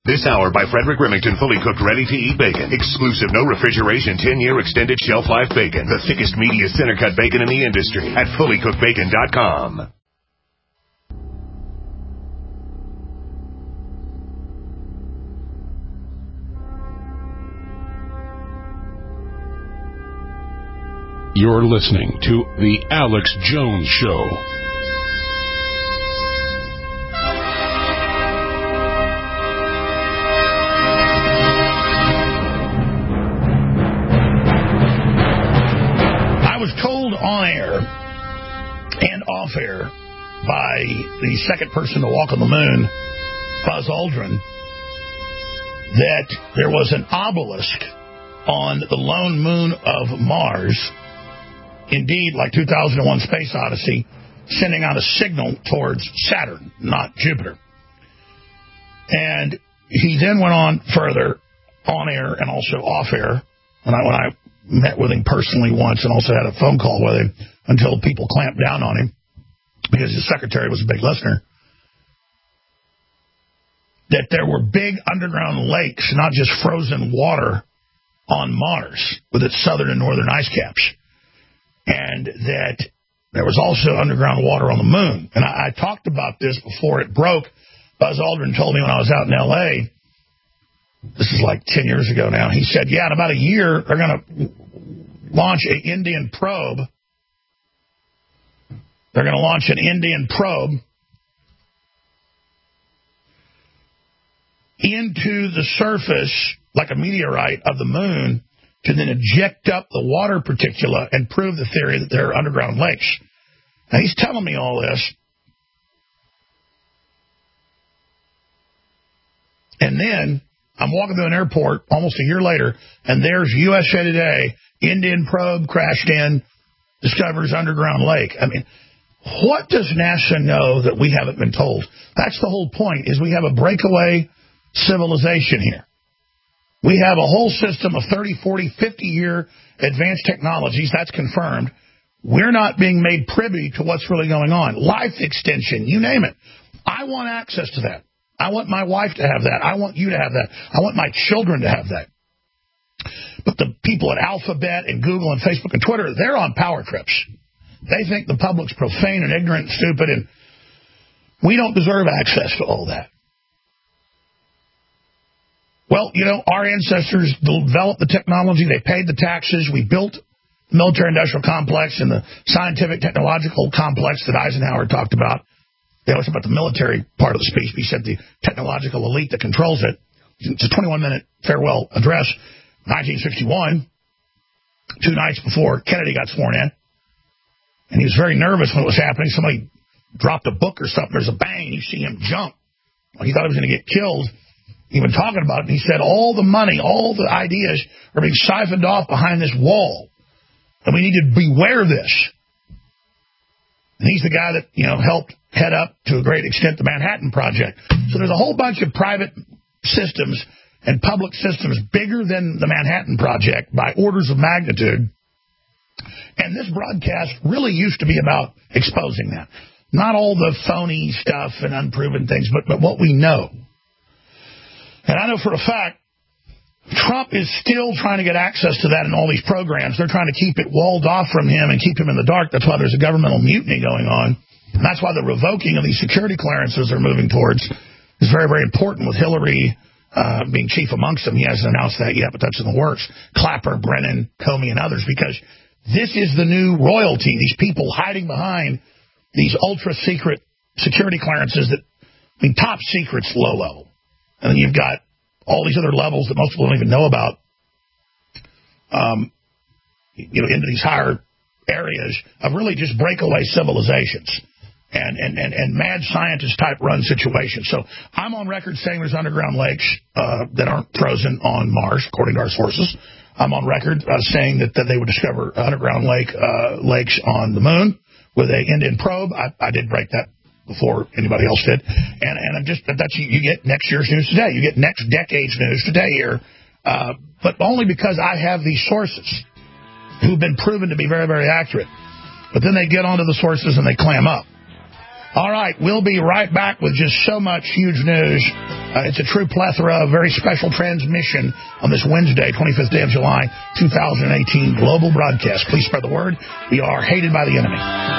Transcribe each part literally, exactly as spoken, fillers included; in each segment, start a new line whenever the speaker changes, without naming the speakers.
This hour by Frederick Remington, fully cooked, ready-to-eat bacon. Exclusive, no refrigeration, ten-year extended shelf life bacon. The thickest, meatiest, center-cut bacon in the industry at fully cooked bacon dot com.
You're listening to The Alex Jones Show.
On air and off air by the second person to walk on the moon, Buzz Aldrin, that there was an obelisk on the lone moon of Mars, indeed like two thousand one Space Odyssey, sending out a signal towards Saturn, not Jupiter. And he then went on further on air and also off air when I when I met with him personally once and also had a phone call with him until people clamped down on him because his secretary was a big listener, that there were big underground lakes, not just frozen water, on Mars with its southern and northern ice caps, and that there was also underground water on the moon. And I, I talked about this before it broke. Buzz Aldrin told me when I was out in L A, this is like ten years ago now, he said, yeah, in about a year, they're going to launch an Indian probe. They're going to launch an Indian probe into the surface, like a meteorite of the moon, to then eject up the water particula and prove the theory that there are underground lakes. Now, he's telling me all this. And then I'm walking through an airport almost a year later, and there's U S A Today, Indian probe crashed in, discovers underground lake. I mean, what does NASA know that we haven't been told? That's the whole point, is we have a breakaway civilization here. We have a whole system of thirty, forty, fifty-year advanced technologies. That's confirmed. We're not being made privy to what's really going on. Life extension, you name it. I want access to that. I want my wife to have that. I want you to have that. I want my children to have that. But the people at Alphabet and Google and Facebook and Twitter, they're on power trips. They think the public's profane and ignorant and stupid, and we don't deserve access to all that. Well, you know, our ancestors developed the technology. They paid the taxes. We built the military-industrial complex and the scientific-technological complex that Eisenhower talked about. They always talk about the military part of the speech, but he said the technological elite that controls it. It's a twenty-one minute farewell address, nineteen sixty-one, two nights before Kennedy got sworn in. And he was very nervous when it was happening. Somebody dropped a book or something. There's a bang. You see him jump. Like he thought he was going to get killed. Even talking about it, and he said all the money, all the ideas are being siphoned off behind this wall. And we need to beware this. And he's the guy that, you know, helped head up, to a great extent, the Manhattan Project. So there's a whole bunch of private systems and public systems bigger than the Manhattan Project by orders of magnitude. And this broadcast really used to be about exposing that. Not all the phony stuff and unproven things, but, but what we know. And I know for a fact, Trump is still trying to get access to that in all these programs. They're trying to keep it walled off from him and keep him in the dark. That's why there's a governmental mutiny going on. And that's why the revoking of these security clearances they're moving towards is very, very important, with Hillary uh, being chief amongst them. He hasn't announced that yet, but that's in the works. Clapper, Brennan, Comey, and others, because this is the new royalty, these people hiding behind these ultra-secret security clearances that, I mean, top secret's low level. And then you've got all these other levels that most people don't even know about, um, you know, into these higher areas of really just breakaway civilizations and, and, and, and mad scientist type run situations. So I'm on record saying there's underground lakes uh, that aren't frozen on Mars, according to our sources. I'm on record uh, saying that, that they would discover underground lake uh, lakes on the moon with a Indian probe. I, I did break that before anybody else did. And and I'm just that's you, you get next year's news today. You get next decade's news today here. Uh, but only because I have these sources who've been proven to be very, very accurate. But then they get onto the sources and they clam up. All right, we'll be right back with just so much huge news. Uh, it's a true plethora of very special transmission on this Wednesday, twenty-fifth day of July, two thousand eighteen, global broadcast. Please spread the word. We are hated by the enemy.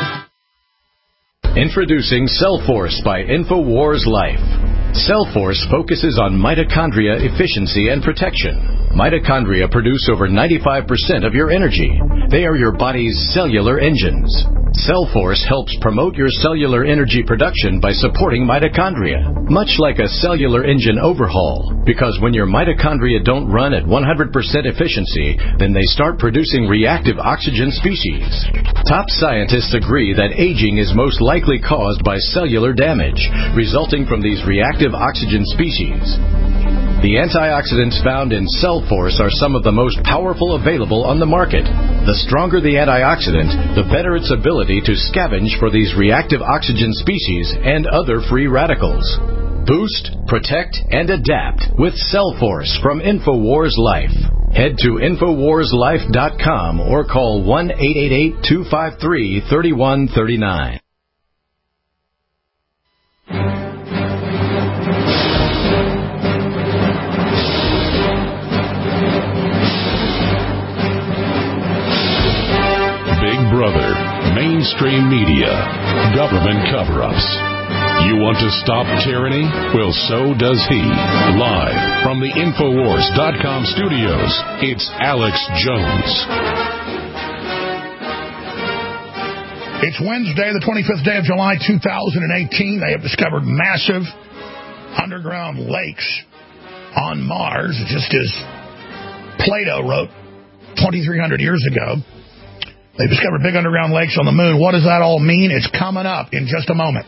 Introducing Cellforce by InfoWars Life. Cellforce focuses on mitochondria efficiency and protection. Mitochondria produce over ninety-five percent of your energy. They are your body's cellular engines. Cellforce helps promote your cellular energy production by supporting mitochondria, much like a cellular engine overhaul, because when your mitochondria don't run at one hundred percent efficiency, then they start producing reactive oxygen species. Top scientists agree that aging is most likely caused by cellular damage, resulting from these reactive oxygen species. The antioxidants found in Cellforce are some of the most powerful available on the market. The stronger the antioxidant, the better its ability to scavenge for these reactive oxygen species and other free radicals. Boost, protect, and adapt with Cellforce from InfoWars Life. Head to Infowars Life dot com or call one eight eight eight, two five three, three one three nine.
Brother, mainstream media, government cover-ups. You want to stop tyranny? Well, so does he. Live from the Infowars dot com studios, it's Alex Jones.
It's Wednesday, the twenty-fifth day of July, two thousand eighteen. They have discovered massive underground lakes on Mars, just as Plato wrote twenty-three hundred years ago. They've discovered big underground lakes on the moon. What does that all mean? It's coming up in just a moment.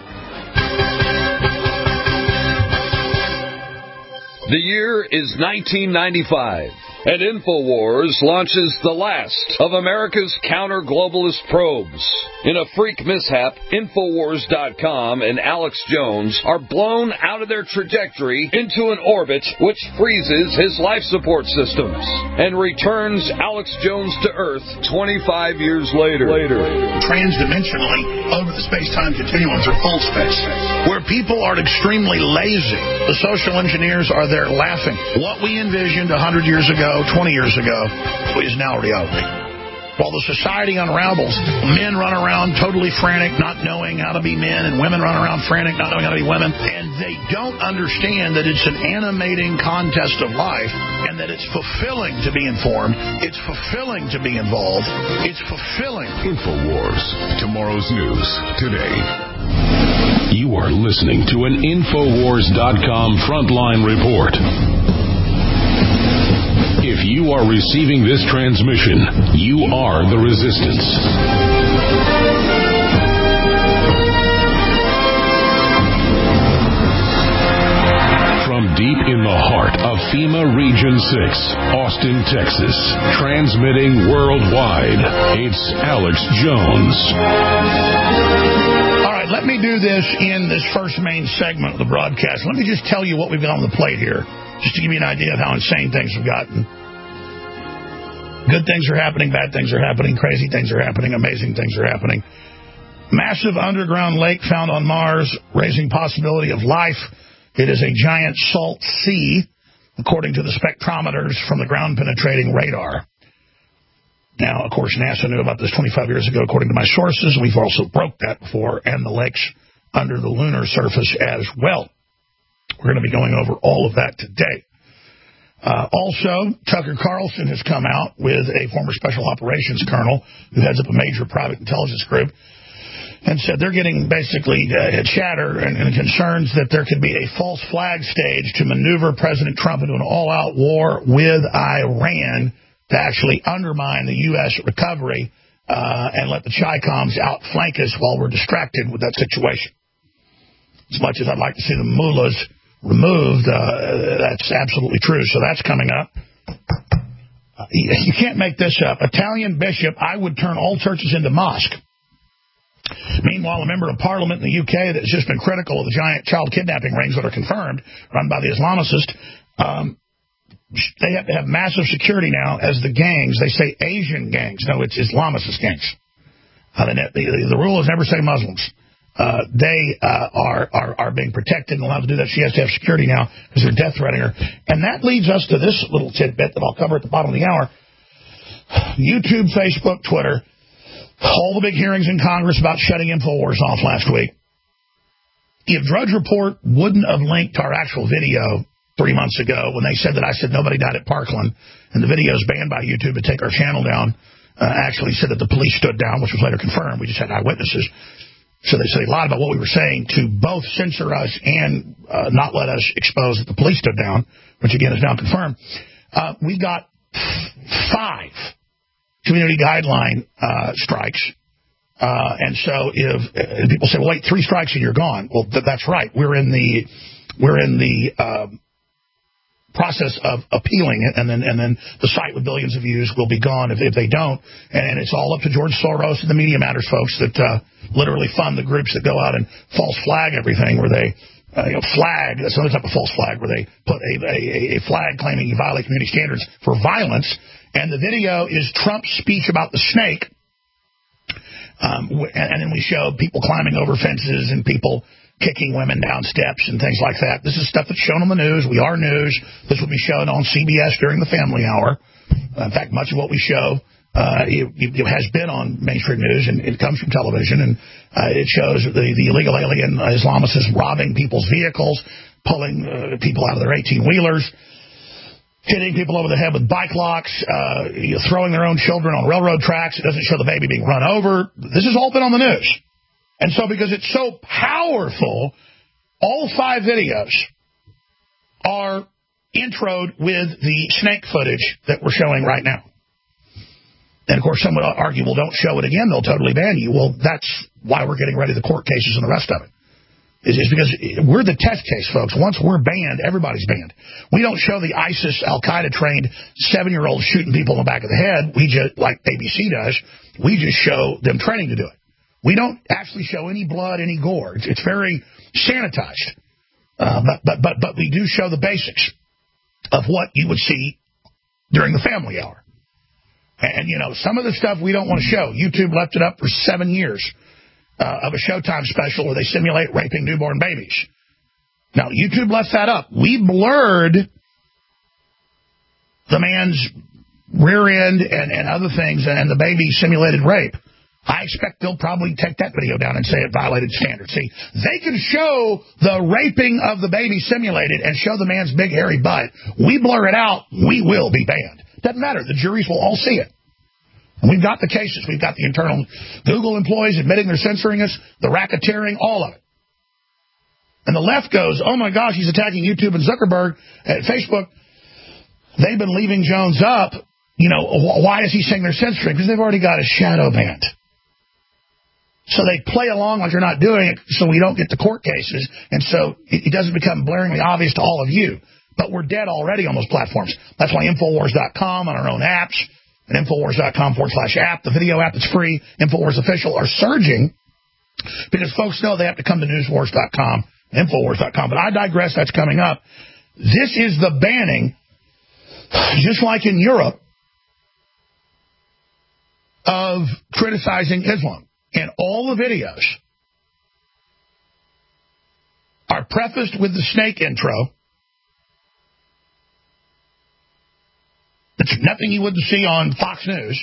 The year is nineteen ninety-five, and InfoWars launches the last of America's counter-globalist probes. In a freak mishap, Infowars dot com and Alex Jones are blown out of their trajectory into an orbit which freezes his life support systems and returns Alex Jones to Earth twenty-five years later. later.
Transdimensionally over the space-time continuum through full space, where people are extremely lazy. The social engineers are there laughing. What we envisioned one hundred years ago, twenty years ago, is now reality. While the society unravels, men run around totally frantic, not knowing how to be men, and women run around frantic, not knowing how to be women, and they don't understand that it's an animating contest of life, and that it's fulfilling to be informed, it's fulfilling to be involved, it's fulfilling.
InfoWars, tomorrow's news, today. You are listening to an Infowars dot com frontline report. If you are receiving this transmission, you are the resistance. From deep in the heart of FEMA Region six, Austin, Texas, transmitting worldwide, it's Alex Jones.
All right, let me do this in this first main segment of the broadcast. Let me just tell you what we've got on the plate here, just to give you an idea of how insane things have gotten. Good things are happening, bad things are happening, crazy things are happening, amazing things are happening. Massive underground lake found on Mars, raising possibility of life. It is a giant salt sea, according to the spectrometers from the ground-penetrating radar. Now, of course, NASA knew about this twenty-five years ago, according to my sources. We've also broke that before, and the lakes under the lunar surface as well. We're going to be going over all of that today. Uh, also, Tucker Carlson has come out with a former special operations colonel who heads up a major private intelligence group and said they're getting basically uh, chatter and, and concerns that there could be a false flag stage to maneuver President Trump into an all-out war with Iran to actually undermine the U S recovery uh, and let the Chi-Coms outflank us while we're distracted with that situation. As much as I'd like to see the mullahs removed, uh, that's absolutely true. So that's coming up. Uh, you, you can't make this up. Italian bishop, I would turn all churches into mosque. Meanwhile, a member of parliament in the U K that's just been critical of the giant child kidnapping rings that are confirmed, run by the Islamicists, um, they have to have massive security now as the gangs. They say Asian gangs. No, it's Islamicist gangs. Uh, the, the, the rule is never say Muslims. Uh, they uh, are, are are being protected and allowed to do that. She has to have security now because they're death threatening her. And that leads us to this little tidbit that I'll cover at the bottom of the hour. YouTube, Facebook, Twitter, all the big hearings in Congress about shutting InfoWars off last week. If Drudge Report wouldn't have linked to our actual video three months ago when they said that I said nobody died at Parkland and the video is banned by YouTube to take our channel down, uh, actually said that the police stood down, which was later confirmed. We just had eyewitnesses. So they, so they lied about what we were saying to both censor us and uh, not let us expose that the police stood down, which, again, is now confirmed. Uh, we got five community guideline uh, strikes. Uh, and so if uh, people say, well, wait, three strikes and you're gone. Well, th- that's right. We're in the we're in the um, process of appealing it, and then and then the site with billions of views will be gone if, if they don't. And it's all up to George Soros and the Media Matters folks that uh, literally fund the groups that go out and false flag everything, where they uh, you know, flag, that's another type of false flag, where they put a, a, a flag claiming you violate community standards for violence. And the video is Trump's speech about the snake. Um, and, and then we show people climbing over fences and people kicking women down steps and things like that. This is stuff that's shown on the news. We are news. This will be shown on C B S during the Family Hour. Uh, in fact, much of what we show uh, it, it has been on mainstream news, and it comes from television. And uh, it shows the, the illegal alien Islamists robbing people's vehicles, pulling uh, people out of their eighteen-wheelers, hitting people over the head with bike locks, uh, you know, throwing their own children on railroad tracks. It doesn't show the baby being run over. This has all been on the news. And so because it's so powerful, all five videos are introed with the snake footage that we're showing right now. And, of course, some would argue, well, don't show it again. They'll totally ban you. Well, that's why we're getting ready the court cases and the rest of it. It's because we're the test case, folks. Once we're banned, everybody's banned. We don't show the ISIS, Al-Qaeda trained seven-year-olds shooting people in the back of the head. We just, like A B C does, we just show them training to do it. We don't actually show any blood, any gore. It's, it's very sanitized. Uh, but, but, but, but we do show the basics of what you would see during the Family Hour. And, you know, some of the stuff we don't want to show. YouTube left it up for seven years uh, of a Showtime special where they simulate raping newborn babies. Now, YouTube left that up. We blurred the man's rear end and, and other things and the baby simulated rape. I expect they'll probably take that video down and say it violated standards. See, they can show the raping of the baby simulated and show the man's big hairy butt. We blur it out, we will be banned. Doesn't matter. The juries will all see it. And we've got the cases. We've got the internal Google employees admitting they're censoring us, the racketeering, all of it. And the left goes, oh, my gosh, he's attacking YouTube and Zuckerberg at Facebook. They've been leaving Jones up. You know, why is he saying they're censoring? Because they've already got a shadow banned. So they play along like they're not doing it so we don't get the court cases. And so it, it doesn't become blaringly obvious to all of you. But we're dead already on those platforms. That's why Infowars dot com on our own apps and Infowars dot com forward slash app, the video app that's free, Infowars Official, are surging because folks know they have to come to Newswars dot com, Infowars dot com. But I digress. That's coming up. This is the banning, just like in Europe, of criticizing Islam. And all the videos are prefaced with the snake intro. It's nothing you wouldn't see on Fox News.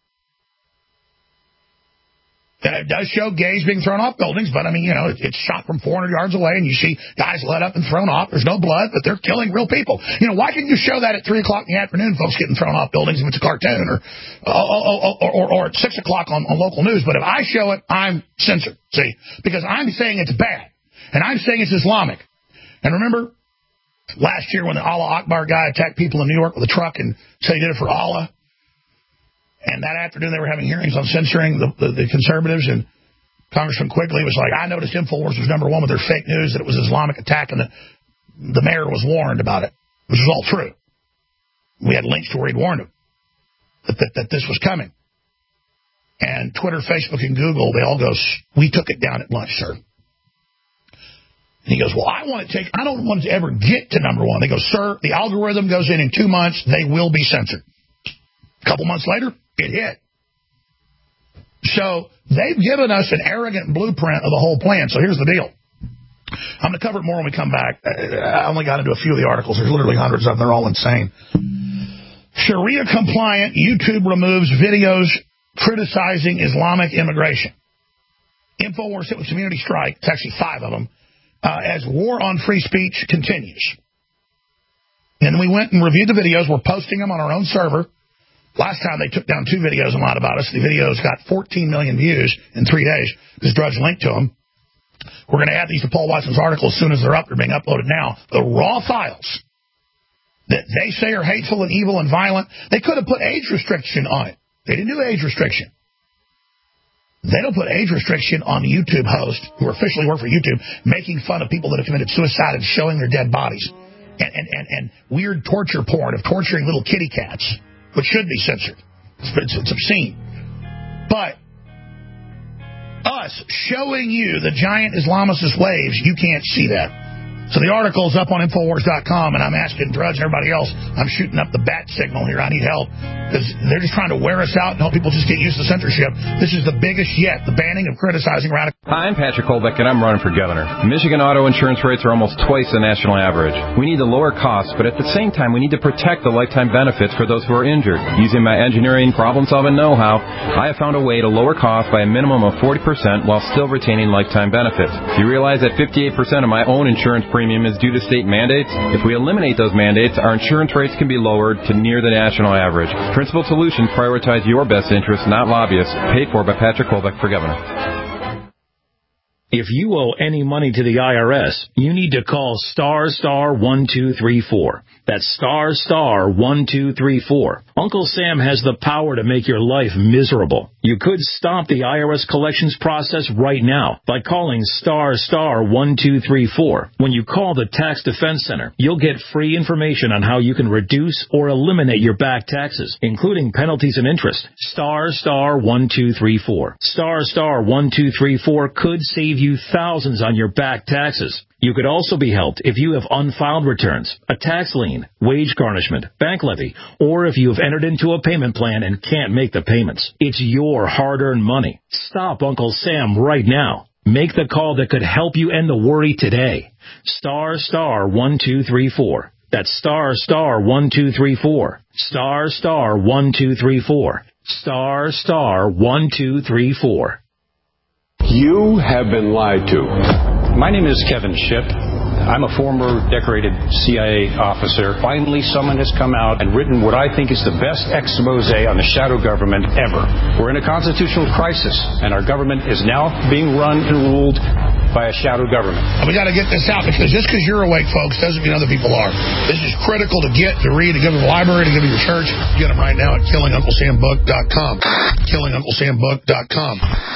And it does show gays being thrown off buildings, but, I mean, you know, it's shot from four hundred yards away, and you see guys let up and thrown off. There's no blood, but they're killing real people. You know, why couldn't you show that at three o'clock in the afternoon, folks getting thrown off buildings if it's a cartoon, or or, or, or, or at six o'clock on, on local news? But if I show it, I'm censored, see, because I'm saying it's bad, and I'm saying it's Islamic. And remember last year when the Allah Akbar guy attacked people in New York with a truck and said he did it for Allah? And that afternoon, they were having hearings on censoring the, the, the conservatives, and Congressman Quigley was like, I noticed InfoWars was number one with their fake news, that it was an Islamic attack, and the, the mayor was warned about it, which was all true. We had links to where he'd warned him that, that, that this was coming. And Twitter, Facebook, and Google, they all go, we took it down at lunch, sir. And he goes, well, I want to take, I don't want it to ever get to number one. They go, sir, the algorithm goes in in two months, they will be censored. A couple months later, it hit. So they've given us an arrogant blueprint of the whole plan. So here's the deal. I'm going to cover it more when we come back. I only got into a few of the articles. There's literally hundreds of them. They're all insane. Sharia-compliant YouTube removes videos criticizing Islamic immigration. InfoWars hit with community strike. It's actually five of them. Uh, as war on free speech continues. And we went and reviewed the videos. We're posting them on our own server. Last time they took down two videos and lied about us. The videos got fourteen million views in three days. This Drudge linked to them. We're going to add these to Paul Watson's article as soon as they're up. They're being uploaded now. The raw files that they say are hateful and evil and violent, they could have put age restriction on it. They didn't do age restriction. They don't put age restriction on YouTube hosts who officially work for YouTube making fun of people that have committed suicide and showing their dead bodies. And, and, and, and weird torture porn of torturing little kitty cats, which should be censored. It's, it's, it's obscene. But us showing you the giant Islamicist waves, you can't see that. So the article's up on Infowars dot com, and I'm asking Drudge and everybody else, I'm shooting up the bat signal here. I need help. Because they're just trying to wear us out and help people just get used to censorship. This is the biggest yet, the banning of criticizing radical...
Hi, I'm Patrick Kolbeck, and I'm running for governor. Michigan auto insurance rates are almost twice the national average. We need to lower costs, but at the same time, we need to protect the lifetime benefits for those who are injured. Using my engineering, problem-solving know-how, I have found a way to lower costs by a minimum of forty percent while still retaining lifetime benefits. You realize that fifty-eight percent of my own insurance premium is due to state mandates? If we eliminate those mandates, our insurance rates can be lowered to near the national average. Principal Solutions prioritize your best interests, not lobbyists. Paid for by Patrick Kolbeck for governor.
If you owe any money to the I R S, you need to call star star one two three four. That's star star one two three four. Uncle Sam has the power to make your life miserable. You could stop the I R S collections process right now by calling star star one two three four. When you call the Tax Defense Center, you'll get free information on how you can reduce or eliminate your back taxes, including penalties and interest. Star star one two three four. Star star one two three four could save you thousands on your back taxes. You could also be helped if you have unfiled returns, a tax lien, wage garnishment, bank levy, or if you have entered into a payment plan and can't make the payments. It's your hard-earned money. Stop Uncle Sam right now. Make the call that could help you end the worry today. Star star one two three four. That's star star one two three four. Star star one two three four. Star star one two three four.
You have been lied to.
My name is Kevin Shipp. I'm a former decorated C I A officer. Finally, someone has come out and written what I think is the best expose on the shadow government ever. We're in a constitutional crisis, and our government is now being run and ruled by a shadow government.
We got to get this out, because just because you're awake, folks, doesn't mean other people are. This is critical to get, to read, to give to the library, to give to your church. Get them right now at killing uncle sam book dot com. killing uncle sam book dot com.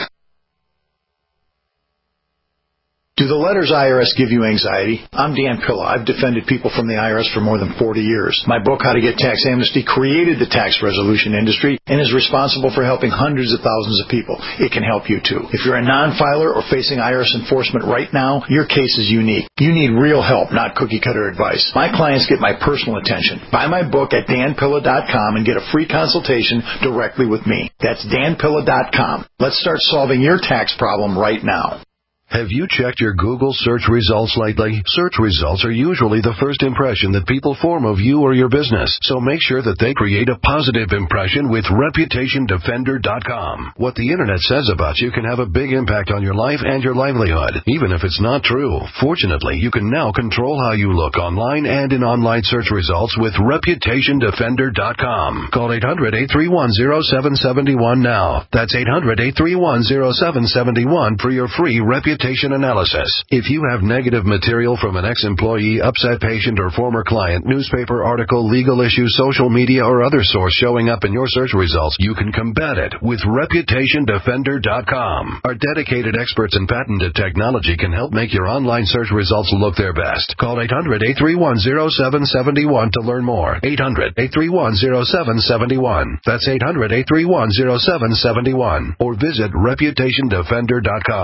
Do the letters I R S give you anxiety? I'm Dan Pilla. I've defended people from the I R S for more than forty years. My book, How to Get Tax Amnesty, created the tax resolution industry and is responsible for helping hundreds of thousands of people. It can help you, too. If you're a non-filer or facing I R S enforcement right now, your case is unique. You need real help, not cookie-cutter advice. My clients get my personal attention. Buy my book at dan pilla dot com and get a free consultation directly with me. That's dan pilla dot com. Let's start solving your tax problem right now.
Have you checked your Google search results lately? Search results are usually the first impression that people form of you or your business, so make sure that they create a positive impression with reputation defender dot com. What the Internet says about you can have a big impact on your life and your livelihood, even if it's not true. Fortunately, you can now control how you look online and in online search results with reputation defender dot com. Call eight hundred, eight three one, zero seven seven one now. That's eight hundred, eight three one, zero seven seven one for your free reputation analysis. If you have negative material from an ex-employee, upset patient, or former client, newspaper article, legal issue, social media, or other source showing up in your search results, you can combat it with reputation defender dot com. Our dedicated experts in patented technology can help make your online search results look their best. Call eight hundred, eight three one, zero seven seven one to learn more. eight hundred, eight three one, zero seven seven one. That's eight hundred, eight three one, zero seven seven one. Or visit reputation defender dot com.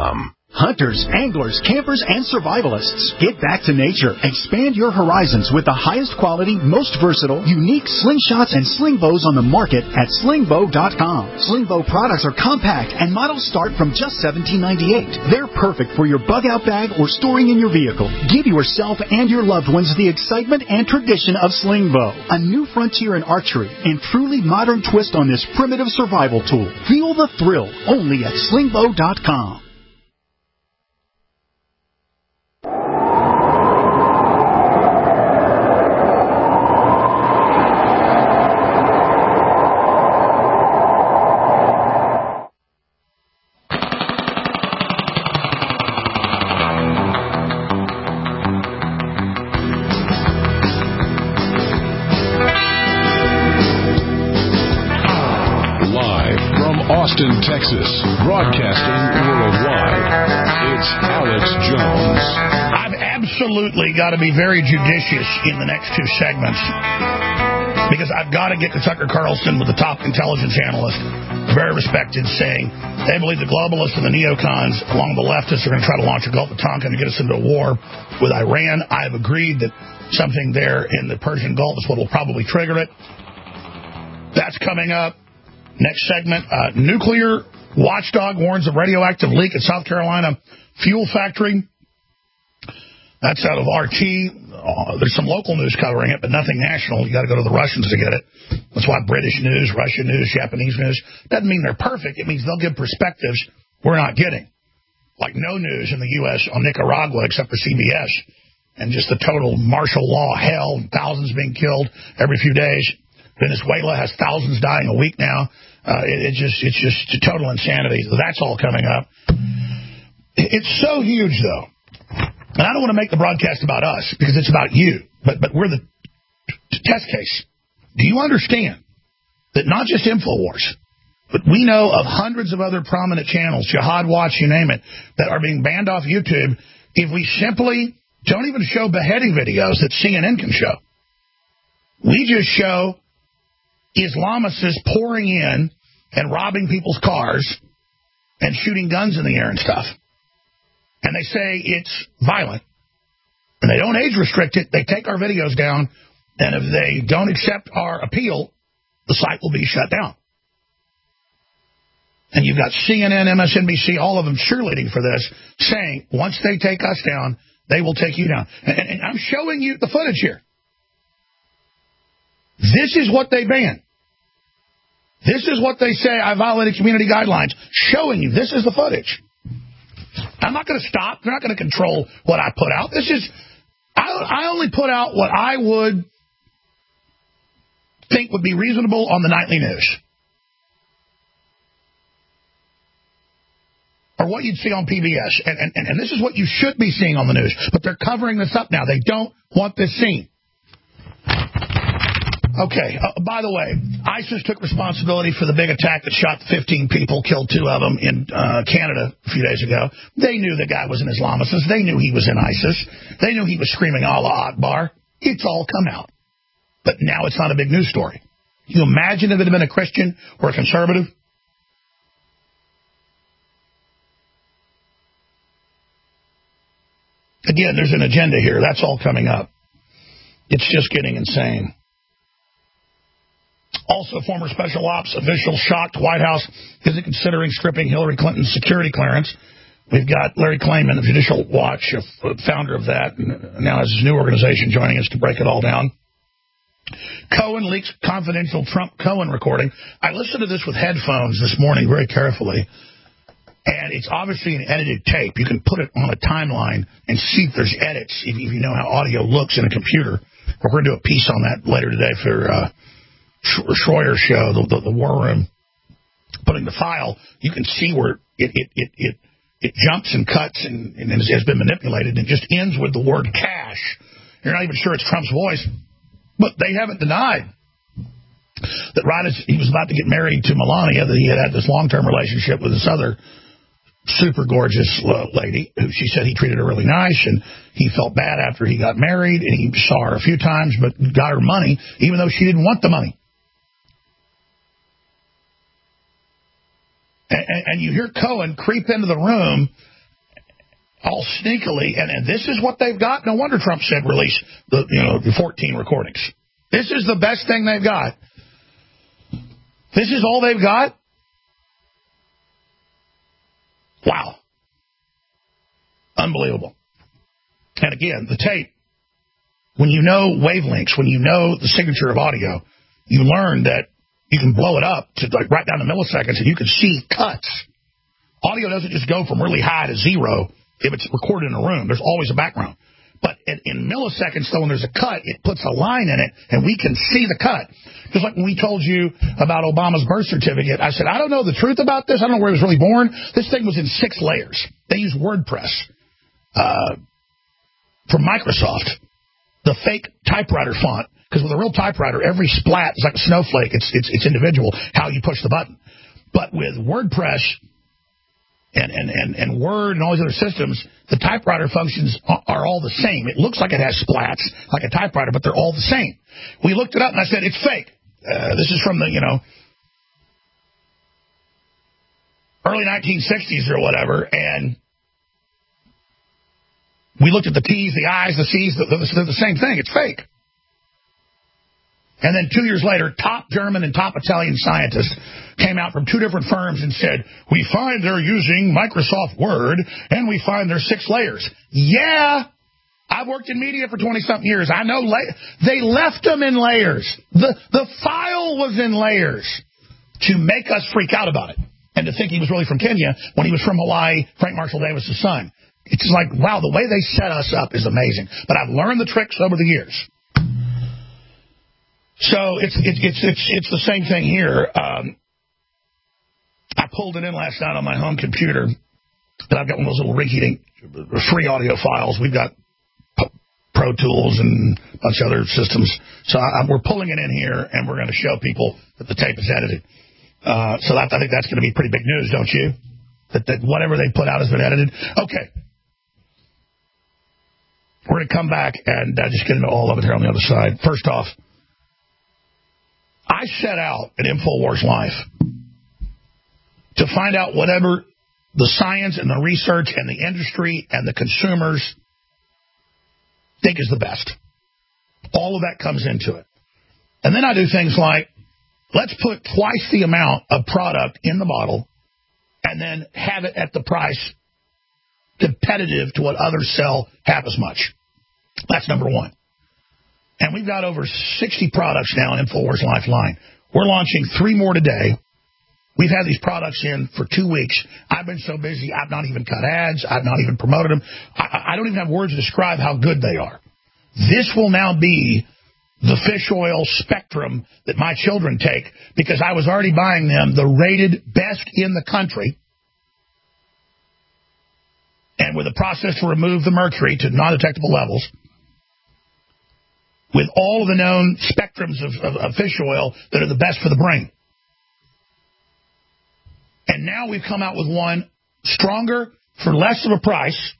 Hunters, anglers, campers, and survivalists, get back to nature. Expand your horizons with the highest quality, most versatile, unique slingshots and sling bows on the market at sling bow dot com. Sling bow products are compact and models start from just seventeen ninety-eight. They're perfect for your bug out bag or storing in your vehicle. Give yourself and your loved ones the excitement and tradition of sling bow, a new frontier in archery and truly modern twist on this primitive survival tool. Feel the thrill only at sling bow dot com.
Austin, Texas, broadcasting worldwide. It's Alex Jones.
I've absolutely got to be very judicious in the next two segments because I've got to get to Tucker Carlson with the top intelligence analyst, very respected, saying they believe the globalists and the neocons along the leftists are going to try to launch a Gulf of Tonkin to get us into a war with Iran. I have agreed that something there in the Persian Gulf is what will probably trigger it. That's coming up. Next segment, uh, nuclear watchdog warns of radioactive leak at South Carolina fuel factory. That's out of R T. Uh, there's some local news covering it, but nothing national. You got to go to the Russians to get it. That's why British news, Russian news, Japanese news doesn't mean they're perfect. It means they'll give perspectives we're not getting. Like no news in the U S on Nicaragua except for C B S. And just the total martial law hell, thousands being killed every few days. Venezuela has thousands dying a week now. Uh, it, it just, it's just total insanity. So that's all coming up. It's so huge, though. And I don't want to make the broadcast about us because it's about you. But but we're the t- test case. Do you understand that not just InfoWars, but we know of hundreds of other prominent channels, Jihad Watch, you name it, that are being banned off YouTube if we simply don't even show beheading videos that C N N can show. We just show Islamists pouring in and robbing people's cars and shooting guns in the air and stuff. And they say it's violent. And they don't age restrict it. They take our videos down. And if they don't accept our appeal, the site will be shut down. And you've got C N N, M S N B C, all of them cheerleading for this, saying once they take us down, they will take you down. And, and I'm showing you the footage here. This is what they ban. This is what they say I violated community guidelines. Showing you. This is the footage. I'm not going to stop. They're not going to control what I put out. This is, I, I only put out what I would think would be reasonable on the nightly news. Or what you'd see on P B S. And, and, and this is what you should be seeing on the news. But they're covering this up now. They don't want this seen. Okay, uh, by the way, ISIS took responsibility for the big attack that shot fifteen people, killed two of them in uh, Canada a few days ago. They knew the guy was an Islamist. They knew he was in ISIS. They knew he was screaming Allah Akbar. It's all come out. But now it's not a big news story. Can you imagine if it had been a Christian or a conservative? Again, there's an agenda here. That's all coming up. It's just getting insane. Also, former special ops official shocked White House isn't considering stripping Hillary Clinton's security clearance. We've got Larry Klayman of Judicial Watch, a founder of that, and now has his new organization joining us to break it all down. Cohen leaks confidential Trump-Cohen recording. I listened to this with headphones this morning very carefully, and it's obviously an edited tape. You can put it on a timeline and see if there's edits, if you know how audio looks in a computer. We're going to do a piece on that later today for uh, Schroer's show, the, the, the War Room. Putting the file, you can see where it it it it, it jumps and cuts and, and has been manipulated and just ends with the word cash. You're not even sure it's Trump's voice, but they haven't denied that right as he was about to get married to Melania, that he had had this long-term relationship with this other super gorgeous lady who she said he treated her really nice, and he felt bad after he got married, and he saw her a few times but got her money even though she didn't want the money. And, and you hear Cohen creep into the room all sneakily, and, and this is what they've got. No wonder Trump said release the you know the fourteen recordings. This is the best thing they've got. This is all they've got. Wow. Unbelievable. And again, the tape, when you know wavelengths, when you know the signature of audio, you learn that you can blow it up to like right down to milliseconds and you can see cuts. Audio doesn't just go from really high to zero if it's recorded in a room. There's always a background. But in, in milliseconds, though, when there's a cut, it puts a line in it, and we can see the cut. Just like when we told you about Obama's birth certificate, I said, I don't know the truth about this. I don't know where he was really born. This thing was in six layers. They used WordPress uh, from Microsoft, the fake typewriter font, because with a real typewriter, every splat is like a snowflake. It's, it's, it's individual, how you push the button. But with WordPress and, and, and, and Word and all these other systems, the typewriter functions are all the same. It looks like it has splats, like a typewriter, but they're all the same. We looked it up, and I said, it's fake. Uh, this is from the, you know, early nineteen sixties or whatever, and we looked at the T's, the I's, the C's, they're the same thing. It's fake. And then two years later, top German and top Italian scientists came out from two different firms and said, we find they're using Microsoft Word, and we find there's six layers. Yeah, I've worked in media for twenty-something years. I know la- they left them in layers. The, the file was in layers to make us freak out about it and to think he was really from Kenya when he was from Hawaii, Frank Marshall Davis' son. It's like, wow, the way they set us up is amazing. But I've learned the tricks over the years. So it's it's it's it's it's the same thing here. Um, I pulled it in last night on my home computer, and I've got one of those little rinky-dink free audio files. We've got Pro Tools and a bunch of other systems. So I, we're pulling it in here, and we're going to show people that the tape is edited. Uh, so that, I think that's going to be pretty big news, don't you? That that whatever they put out has been edited. Okay. We're going to come back and uh, just get into all of it here on the other side. First off, I set out at InfoWars Life to find out whatever the science and the research and the industry and the consumers think is the best. All of that comes into it. And then I do things like, let's put twice the amount of product in the bottle and then have it at the price competitive to what others sell half as much. That's number one. And we've got over sixty products now in InfoWars Lifeline. We're launching three more today. We've had these products in for two weeks. I've been so busy, I've not even cut ads. I've not even promoted them. I, I don't even have words to describe how good they are. This will now be the fish oil spectrum that my children take because I was already buying them the rated best in the country. And with a process to remove the mercury to non-detectable levels, with all of the known spectrums of, of, of fish oil that are the best for the brain. And now we've come out with one stronger for less of a price.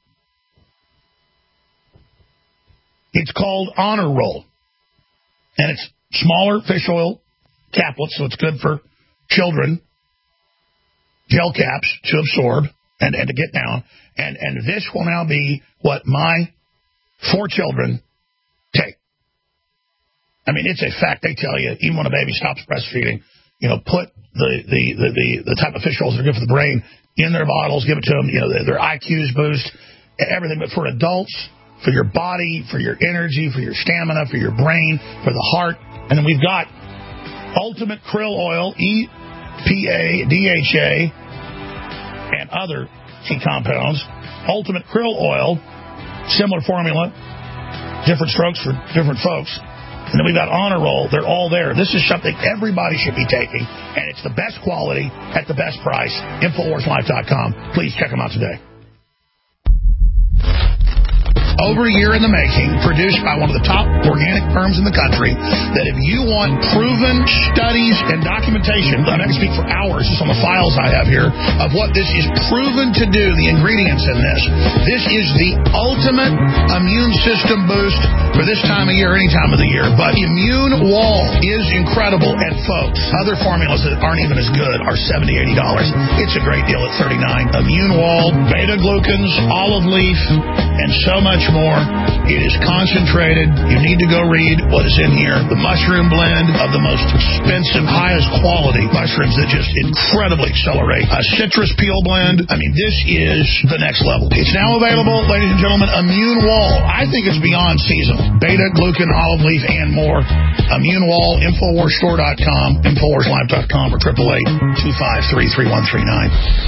It's called Honor Roll. And it's smaller fish oil caplets, so it's good for children. Gel caps to absorb and, and to get down. And, and this will now be what my four children take. I mean, it's a fact. They tell you, even when a baby stops breastfeeding, you know, put the the, the, the, the type of fish oils that are good for the brain in their bottles, give it to them, you know, their, their I Qs boost, everything. But for adults, for your body, for your energy, for your stamina, for your brain, for the heart. And then we've got Ultimate Krill Oil, E P A, D H A, and other key compounds. Ultimate Krill Oil, similar formula, different strokes for different folks. And then we've got Honor Roll. They're all there. This is something everybody should be taking, and it's the best quality at the best price. Infowars Life dot com. Please check them out today. over a year in the making, produced by one of the top organic firms in the country, that if you want proven studies and documentation, I can speak for hours just on the files I have here, of what this is proven to do, the ingredients in this. This is the ultimate immune system boost for this time of year, any time of the year. But Immune Wall is incredible. And folks, other formulas that aren't even as good are seventy dollars, eighty dollars. It's a great deal at thirty-nine dollars. Immune Wall, beta-glucans, olive leaf, and so much more. It is concentrated. You need to go read what is in here. The mushroom blend of the most expensive, highest quality mushrooms that just incredibly accelerate. A citrus peel blend. I mean, this is the next level. It's now available, ladies and gentlemen. Immune Wall. I think it's beyond seasonal. Beta-glucan, olive leaf, and more. Immune Wall, Infowars Store dot com, Infowars Live dot com, or eight eight eight, two five three, three one three nine.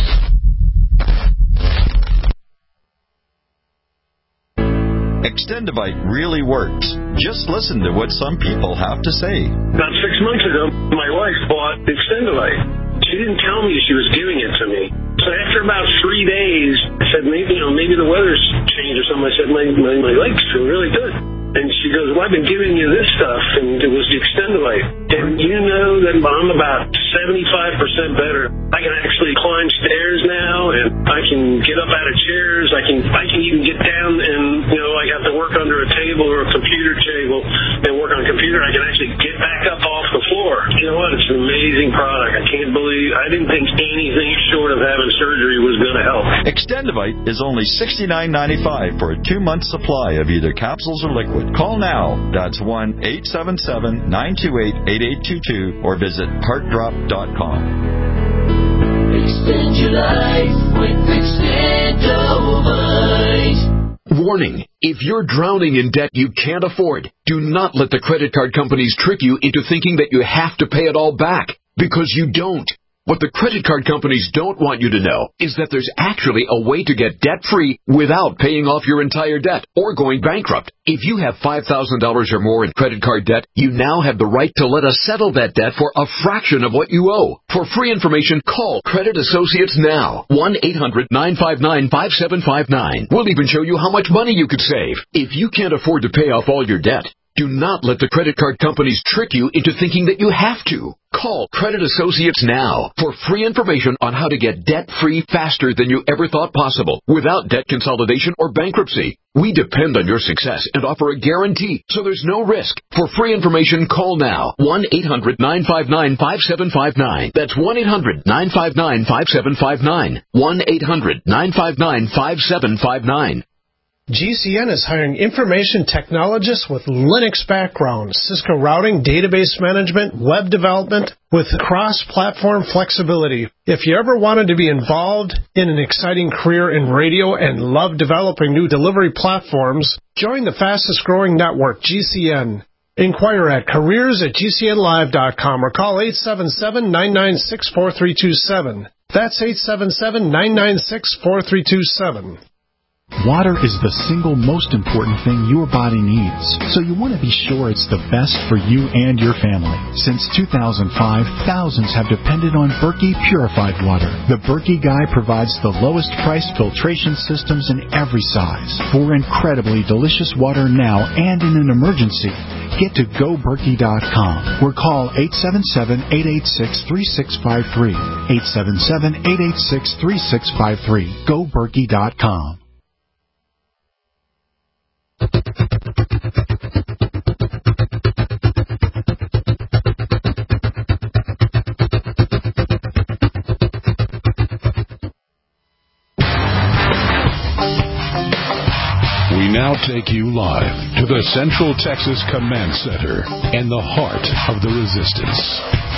Extendivite really works. Just listen to what some people have to say.
About six months ago, my wife bought Extendivite. She didn't tell me she was giving it to me. So after about three days, I said, maybe, you know, maybe the weather's changed or something. I said, my, my, my legs feel really good. And she goes, well, I've been giving you this stuff, and it was the Extendivite. And you know that I'm about seventy-five percent better. I can actually climb stairs now, and I can get up out of chairs. I can I can even get down and, you know, I have to work under a table or a computer table and work on a computer. I can actually get back up off the floor. You know what? It's an amazing product. I can't believe, I didn't think anything short of having surgery was going to help.
Extendivite is only sixty-nine ninety-five for a two-month supply of either capsules or liquid. Call now. That's one eight seven seven, nine two eight, eight eight two two or visit heart drop dot com.
Extend your life with Extendivite.
Warning, if you're drowning in debt you can't afford, do not let the credit card companies trick you into thinking that you have to pay it all back, because you don't. What the credit card companies don't want you to know is that there's actually a way to get debt-free without paying off your entire debt or going bankrupt. If you have five thousand dollars or more in credit card debt, you now have the right to let us settle that debt for a fraction of what you owe. For free information, call Credit Associates now. one eight hundred, nine five nine, five seven five nine. We'll even show you how much money you could save. If you can't afford to pay off all your debt, do not let the credit card companies trick you into thinking that you have to. Call Credit Associates now for free information on how to get debt-free faster than you ever thought possible without debt consolidation or bankruptcy. We depend on your success and offer a guarantee, so there's no risk. For free information, call now. one eight hundred, nine five nine, five seven five nine. That's one eight hundred, nine five nine, five seven five nine. one eight hundred, nine five nine, five seven five nine.
G C N is hiring information technologists with Linux background, Cisco routing, database management, web development, with cross-platform flexibility. If you ever wanted to be involved in an exciting career in radio and love developing new delivery platforms, join the fastest-growing network, G C N. Inquire at careers at G C N live dot com or call eight seven seven, nine nine six, four three two seven. That's eight seven seven, nine nine six, four three two seven.
Water is the single most important thing your body needs, so you want to be sure it's the best for you and your family. Since two thousand five, thousands have depended on Berkey purified water. The Berkey Guy provides the lowest priced filtration systems in every size for incredibly delicious water now and in an emergency. Get to go berkey dot com or call eight seven seven, eight eight six, three six five three. eight seven seven, eight eight six, three six five three. go berkey dot com.
We now take you live to the Central Texas Command Center and the heart of the resistance.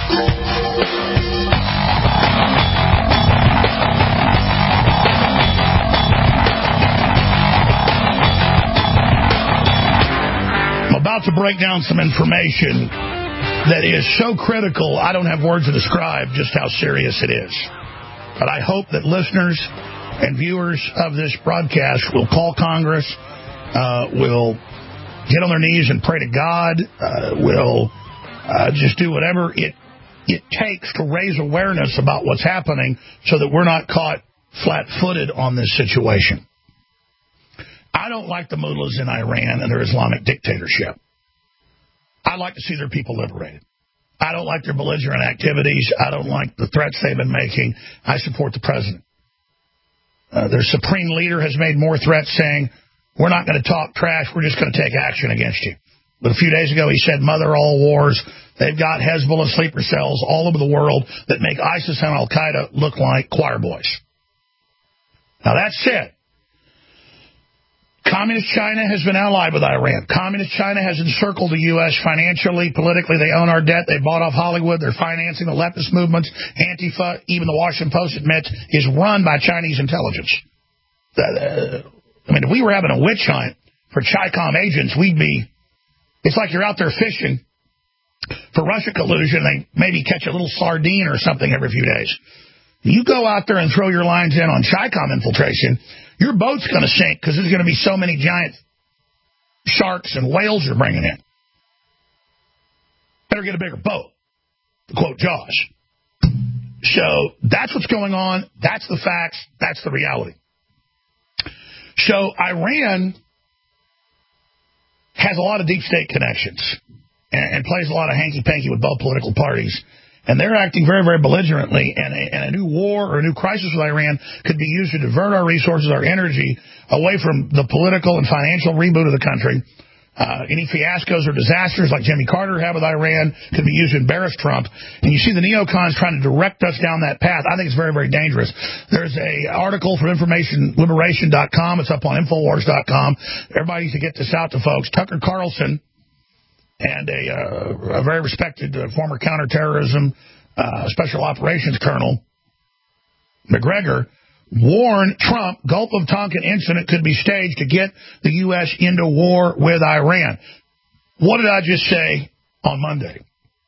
About to break down some information that is so critical, I don't have words to describe just how serious it is. But I hope that listeners and viewers of this broadcast will call Congress, uh, will get on their knees and pray to God, uh, will uh, just do whatever it it takes to raise awareness about what's happening so that we're not caught flat-footed on this situation. I don't like the mullahs in Iran and their Islamic dictatorship. I'd like to see their people liberated. I don't like their belligerent activities. I don't like the threats they've been making. I support the president. Uh, their supreme leader has made more threats saying, we're not going to talk trash, we're just going to take action against you. But a few days ago he said, mother all wars. They've got Hezbollah sleeper cells all over the world that make ISIS and Al-Qaeda look like choir boys. Now that's it. Communist China has been allied with Iran. Communist China has encircled the U S financially, politically. They own our debt. They bought off Hollywood. They're financing the leftist movements. Antifa, even the Washington Post admits, is run by Chinese intelligence. Uh, I mean, if we were having a witch hunt for Chi-Com agents, we'd be... It's like you're out there fishing for Russia collusion. They maybe catch a little sardine or something every few days. You go out there and throw your lines in on Chi-Com infiltration, your boat's going to sink because there's going to be so many giant sharks and whales you're bringing in. Better get a bigger boat, to quote Jaws. So that's what's going on. That's the facts. That's the reality. So Iran has a lot of deep state connections and, and plays a lot of hanky-panky with both political parties. And they're acting very, very belligerently, and a, and a new war or a new crisis with Iran could be used to divert our resources, our energy, away from the political and financial reboot of the country. Uh, any fiascos or disasters like Jimmy Carter had with Iran could be used to embarrass Trump. And you see the neocons trying to direct us down that path. I think it's very, very dangerous. There's a article from information liberation dot com. It's up on infowars dot com. Everybody needs to get this out to folks. Tucker Carlson and a, uh, a very respected uh, former counterterrorism uh, special operations colonel, McGregor, warned Trump Gulf of Tonkin incident could be staged to get the U S into war with Iran. What did I just say on Monday?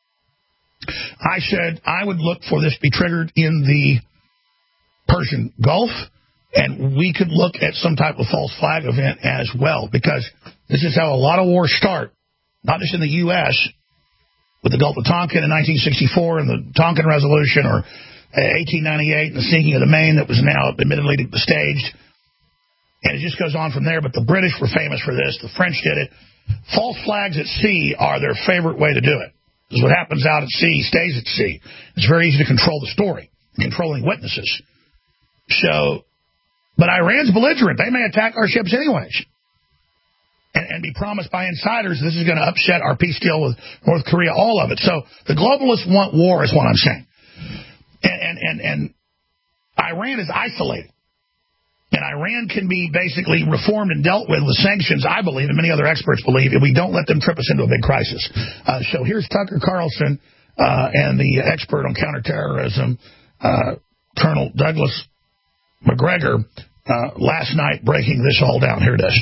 I said I would look for this to be triggered in the Persian Gulf, and we could look at some type of false flag event as well, because this is how a lot of wars start. Not just in the U S, with the Gulf of Tonkin in nineteen sixty-four and the Tonkin Resolution, or eighteen ninety-eight and the sinking of the Maine that was now admittedly staged. And it just goes on from there. But the British were famous for this. The French did it. False flags at sea are their favorite way to do it. Because what happens out at sea stays at sea. It's very easy to control the story, controlling witnesses. So, but Iran's belligerent. They may attack our ships anyways. And, and be promised by insiders this is going to upset our peace deal with North Korea, all of it. So the globalists want war is what I'm saying. And, and, and, and Iran is isolated. And Iran can be basically reformed and dealt with with sanctions, I believe, and many other experts believe, if we don't let them trip us into a big crisis. Uh, so here's Tucker Carlson uh, and the expert on counterterrorism, uh, Colonel Douglas McGregor, uh, last night breaking this all down. Here it is.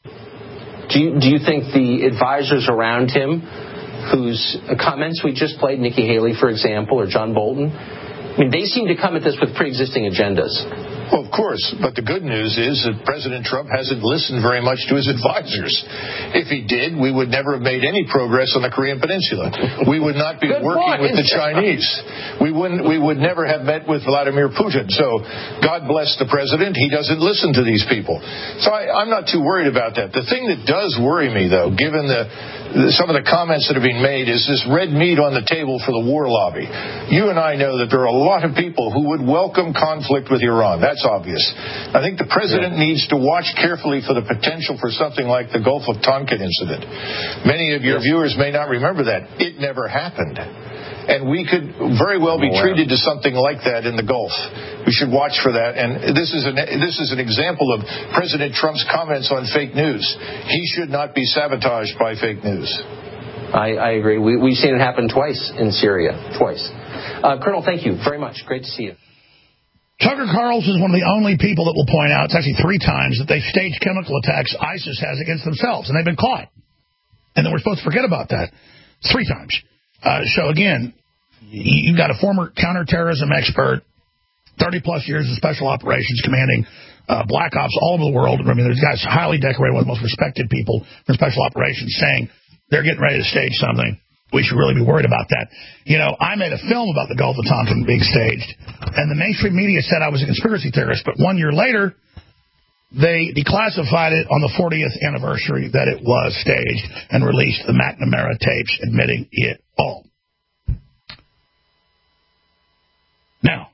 Do you, do you think the advisors around him, whose comments we just played, Nikki Haley, for example, or John Bolton, I mean, they seem to come at this with pre-existing agendas.
Well, of course, but the good news is that President Trump hasn't listened very much to his advisors. If he did, we would never have made any progress on the Korean Peninsula. We would not be working point. with the Chinese. We wouldn't. We would never have met with Vladimir Putin. So God bless the president. He doesn't listen to these people. So I, I'm not too worried about that. The thing that does worry me, though, given the, the some of the comments that have been made, is this red meat on the table for the war lobby. You and I know that there are a lot of people who would welcome conflict with Iran. That's obvious. I think the president yeah. needs to watch carefully for the potential for something like the Gulf of Tonkin incident. Many of your yes. viewers may not remember that. It never happened. And we could very well be treated to something like that in the Gulf. We should watch for that. And this is an, this is an example of President Trump's comments on fake news. He should not be sabotaged by fake news.
I, I agree. We, we've seen it happen twice in Syria. Twice. Uh, Colonel, thank you very much. Great to see you.
Tucker Carlson is one of the only people that will point out, it's actually three times, that they've staged chemical attacks ISIS has against themselves, and they've been caught. And then we're supposed to forget about that. Three times. Uh, so, again, you've got a former counterterrorism expert, thirty-plus years of special operations, commanding uh, black ops all over the world. I mean, there's guys highly decorated, one of the most respected people in special operations, saying they're getting ready to stage something. We should really be worried about that. You know, I made a film about the Gulf of Tonkin being staged, and the mainstream media said I was a conspiracy theorist. But one year later, they declassified it on the fortieth anniversary that it was staged and released the McNamara tapes admitting it all. Now,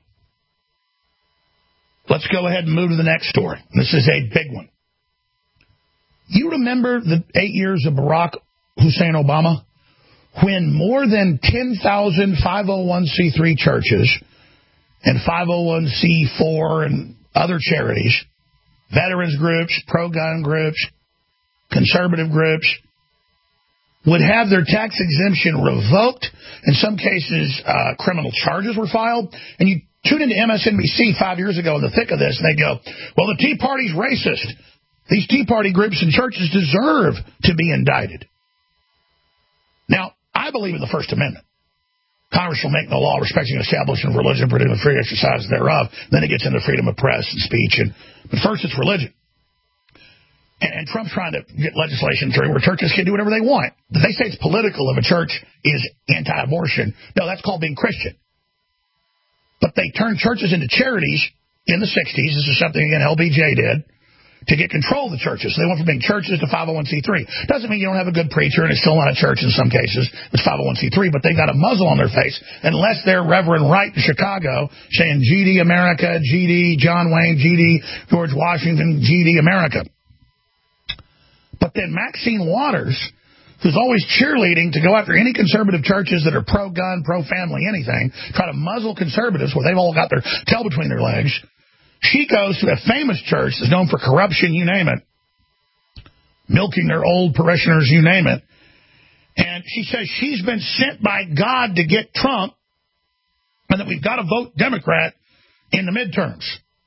let's go ahead and move to the next story. This is a big one. You remember the eight years of Barack Hussein Obama when more than ten thousand five oh one c three churches and five oh one c four and other charities, veterans groups, pro-gun groups, conservative groups, would have their tax exemption revoked. In some cases, uh, criminal charges were filed. And you tune into M S N B C five years ago in the thick of this, and they go, well, the Tea Party's racist. These Tea Party groups and churches deserve to be indicted. Now, I believe in the First Amendment. Congress shall make no law respecting the establishment of religion, prohibiting the free exercise thereof. Then it gets into freedom of press and speech. And But first, it's religion. And, and Trump's trying to get legislation through where churches can do whatever they want. They say it's political if a church is anti-abortion. No, that's called being Christian. But they turned churches into charities in the sixties. This is something, again, L B J did, to get control of the churches. So they went from being churches to five oh one c three. Doesn't mean you don't have a good preacher, and it's still not a church in some cases. It's five oh one c three, but they got a muzzle on their face unless they're Reverend Wright in Chicago saying G D America, G D John Wayne, G D George Washington, G D America. But then Maxine Waters, who's always cheerleading to go after any conservative churches that are pro-gun, pro-family, anything, try to muzzle conservatives where they've all got their tail between their legs. She goes to a famous church that's known for corruption, you name it, milking their old parishioners, you name it. And she says she's been sent by God to get Trump and that we've got to vote Democrat in the midterms.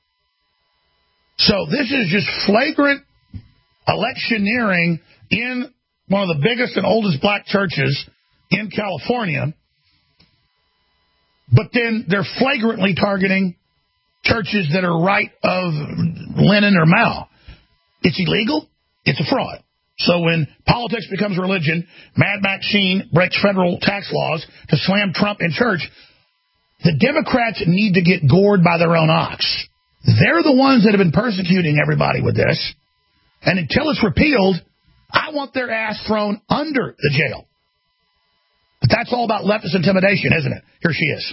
So this is just flagrant electioneering in one of the biggest and oldest black churches in California. But then they're flagrantly targeting churches that are right of Lenin or Mao. It's illegal. It's a fraud. So when politics becomes religion, Mad Maxine breaks federal tax laws to slam Trump in church. The Democrats need to get gored by their own ox. They're the ones that have been persecuting everybody with this. And until it's repealed, I want their ass thrown under the jail. But that's all about leftist intimidation, isn't it? Here she is.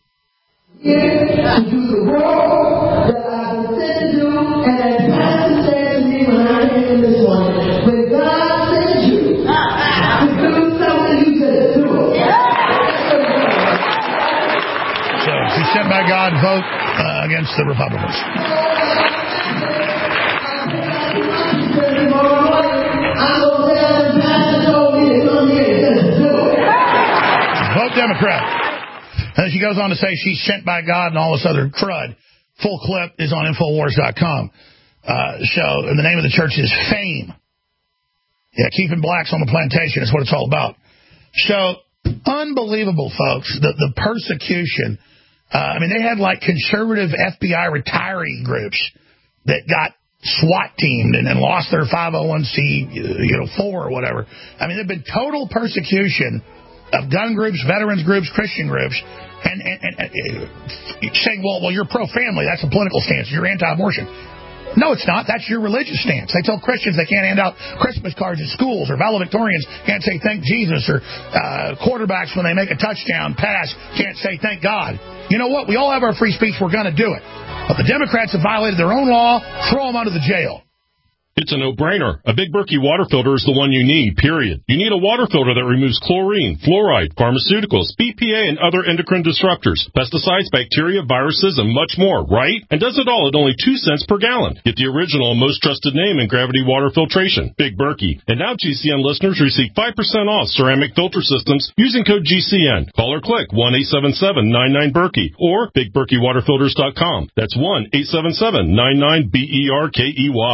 To do the role that I've been sent to do, and as Pastor said to me when I came in this morning, when God sent you to do something, you just do it.
So she's sent by God, vote uh, against the Republicans. Vote Democrat. And then she goes on to say she's sent by God and all this other crud. Full clip is on Infowars dot com. Uh, show, and the name of the church is Fame. Yeah, keeping blacks on the plantation is what it's all about. So, unbelievable, folks, the, the persecution. Uh, I mean, they had like conservative F B I retiree groups that got SWAT teamed and then lost their five oh one c, you know, four or whatever. I mean, there's been total persecution of gun groups, veterans groups, Christian groups, and, and, and, and saying, well, well, you're pro-family. That's a political stance. You're anti-abortion. No, it's not. That's your religious stance. They tell Christians they can't hand out Christmas cards at schools, or valedictorians can't say thank Jesus, or uh, quarterbacks when they make a touchdown pass can't say thank God. You know what? We all have our free speech. We're going to do it. But the Democrats have violated their own law. Throw them under the jail.
It's a no-brainer. A Big Berkey water filter is the one you need, period. You need a water filter that removes chlorine, fluoride, pharmaceuticals, B P A, and other endocrine disruptors, pesticides, bacteria, viruses, and much more, right? And does it all at only two cents per gallon. Get the original and most trusted name in gravity water filtration, Big Berkey. And now G C N listeners receive five percent off ceramic filter systems using code G C N. Call or click one eight seven seven nine nine Berkey or big berkey water filters dot com. That's one eight seven seven nine nine B E R K E Y.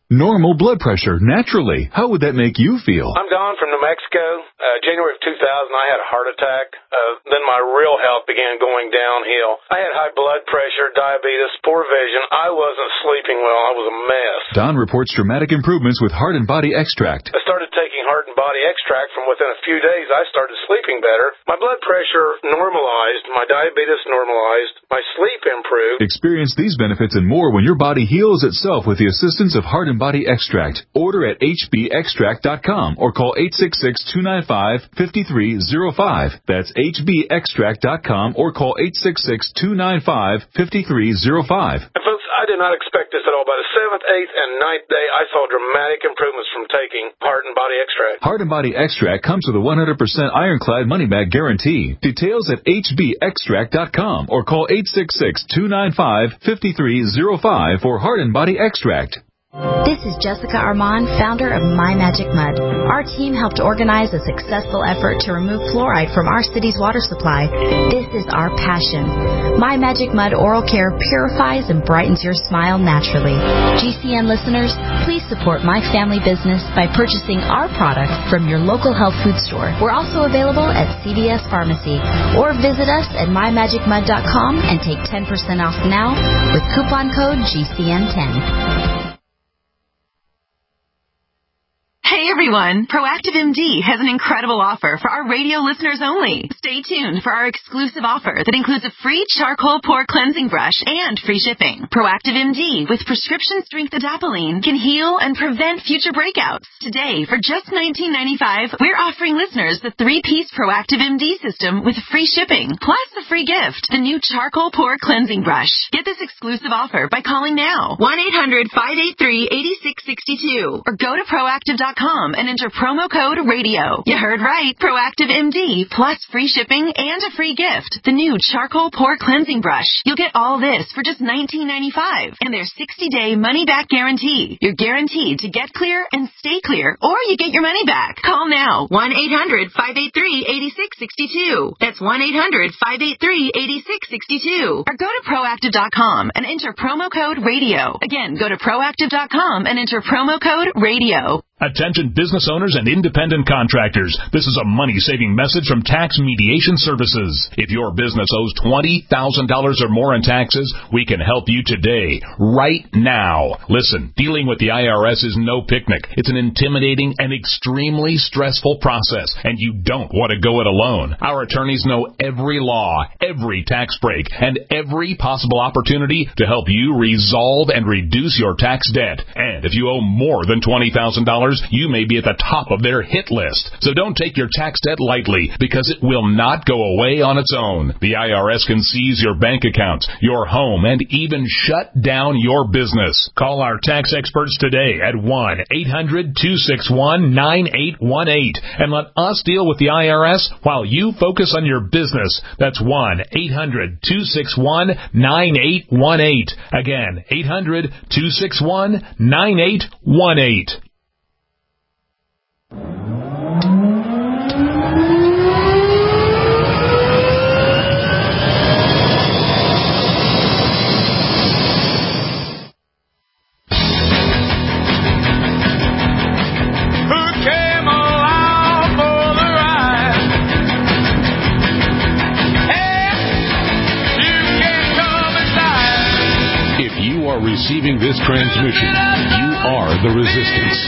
normal blood pressure naturally. How would that make you feel?
I'm Don from New Mexico. Uh, January of two thousand, I had a heart attack. Uh, then my real health began going downhill. I had high blood pressure, diabetes, poor vision. I wasn't sleeping well. I was a mess.
Don reports dramatic improvements with Heart and Body Extract.
I started taking Heart and Body Extract. From within a few days, I started sleeping better. My blood pressure normalized. My diabetes normalized. My sleep improved.
Experience these benefits and more when your body heals itself with the assistance of Heart and Body Extract. Order at h b extract dot com or call eight six six, two nine five, five three zero five. That's h b extract dot com or call eight six six, two nine five, five three zero five.
And folks, I did not expect this at all. By the seventh, eighth, and ninth day, I saw dramatic improvements from taking Heart and Body Extract.
Heart and Body Extract comes with a one hundred percent ironclad money-back guarantee. Details at h b extract dot com or call eight six six, two nine five, five three zero five for Heart and Body Extract.
This is Jessica Armand, founder of My Magic Mud. Our team helped organize a successful effort to remove fluoride from our city's water supply. This is our passion. My Magic Mud Oral Care purifies and brightens your smile naturally. G C N listeners, please support my family business by purchasing our product from your local health food store. We're also available at C V S Pharmacy, or visit us at my magic mud dot com and take ten percent off now with coupon code G C N ten.
Hey everyone, Proactive M D has an incredible offer for our radio listeners only. Stay tuned for our exclusive offer that includes a free charcoal pore cleansing brush and free shipping. Proactive M D with prescription strength adapalene can heal and prevent future breakouts. Today, for just nineteen ninety-five dollars, we're offering listeners the three-piece Proactive M D system with free shipping, plus a free gift, the new charcoal pore cleansing brush. Get this exclusive offer by calling now, one eight hundred, five eight three, eight six six two, or go to proactive dot com and enter promo code radio. You heard right. Proactive M D plus free shipping and a free gift, the new charcoal pore cleansing brush. You'll get all this for just nineteen ninety-five dollars and their sixty-day money-back guarantee. You're guaranteed to get clear and stay clear, or you get your money back. Call now, one eight hundred, five eight three, eight six six two. That's one eight hundred, five eight three, eight six six two. Or go to proactive dot com and enter promo code radio. Again, go to proactive dot com and enter promo code radio.
Attention business owners and independent contractors. This is a money-saving message from Tax Mediation Services. If your business owes twenty thousand dollars or more in taxes, we can help you today, right now. Listen, dealing with the I R S is no picnic. It's an intimidating and extremely stressful process, and you don't want to go it alone. Our attorneys know every law, every tax break, and every possible opportunity to help you resolve and reduce your tax debt. And if you owe more than twenty thousand dollars, you may be at the top of their hit list. So don't take your tax debt lightly, because it will not go away on its own. The I R S can seize your bank accounts, your home, and even shut down your business. Call our tax experts today at one eight hundred, two six one, nine eight one eight and let us deal with the I R S while you focus on your business. That's one eight hundred, two six one, nine eight one eight. Again, eight hundred, two six one, nine eight one eight.
Receiving this transmission, you are the resistance.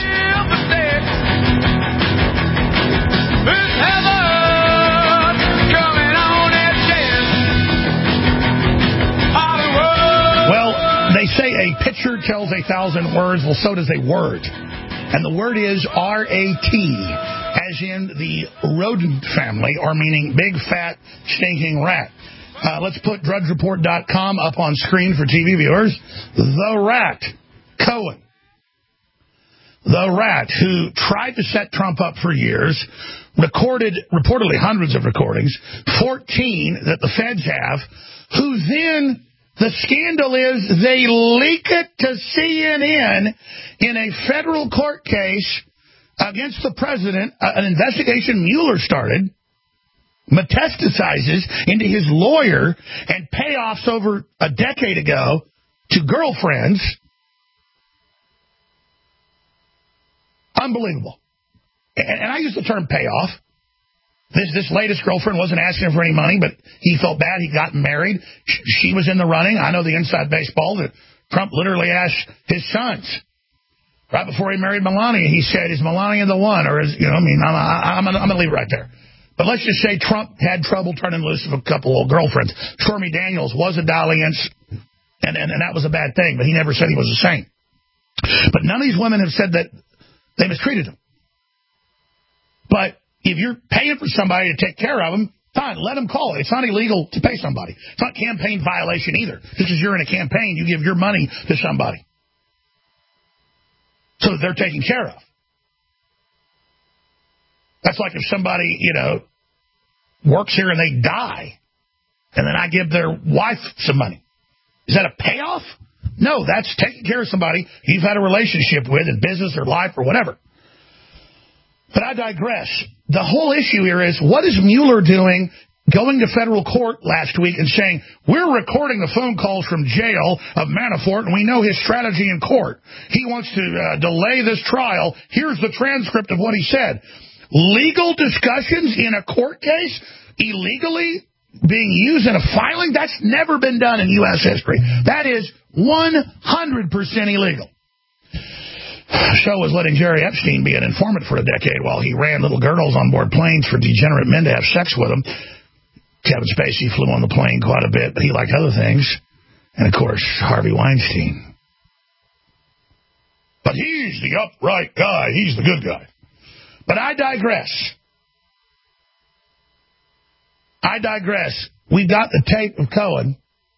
Well, they say a picture tells a thousand words. Well, so does a word. And the word is R A T, as in the rodent family, or meaning big, fat, stinking rat. Uh, let's put drudge report dot com up on screen for T V viewers. The rat, Cohen. The rat, who tried to set Trump up for years, recorded reportedly hundreds of recordings, fourteen that the feds have, who then, the scandal is they leak it to C N N in a federal court case against the president, uh, an investigation Mueller started, metastasizes into his lawyer, and payoffs over a decade ago to girlfriends. Unbelievable. And, and I use the term payoff. This this latest girlfriend wasn't asking him for any money, but he felt bad. He got married. She was in the running. I know the inside baseball that Trump literally asked his sons right before he married Melania. He said, "Is Melania the one?" Or is, you know, I mean, I'm, I'm, I'm going to leave it right there. But let's just say Trump had trouble turning loose of a couple of girlfriends. Stormy Daniels was a dalliance, and, and, and that was a bad thing, but he never said he was a saint. But none of these women have said that they mistreated him. But if you're paying for somebody to take care of them, fine, let them call it. It's not illegal to pay somebody. It's not campaign violation either. Just as you're in a campaign, you give your money to somebody so that they're taken care of. That's like if somebody, you know, works here and they die, and then I give their wife some money. Is that a payoff? No, that's taking care of somebody you've had a relationship with in business or life or whatever. But I digress. The whole issue here is, what is Mueller doing going to federal court last week and saying, we're recording the phone calls from jail of Manafort, and we know his strategy in court. He wants to uh, delay this trial. Here's the transcript of what he said. Legal discussions in a court case illegally being used in a filing, that's never been done in U S history. That is one hundred percent illegal. So was letting Jerry Epstein be an informant for a decade while he ran little girls on board planes for degenerate men to have sex with them. Kevin Spacey flew on the plane quite a bit, but he liked other things. And, of course, Harvey Weinstein. But he's the upright guy. He's the good guy. But I digress. I digress. We've got the tape of Cohen.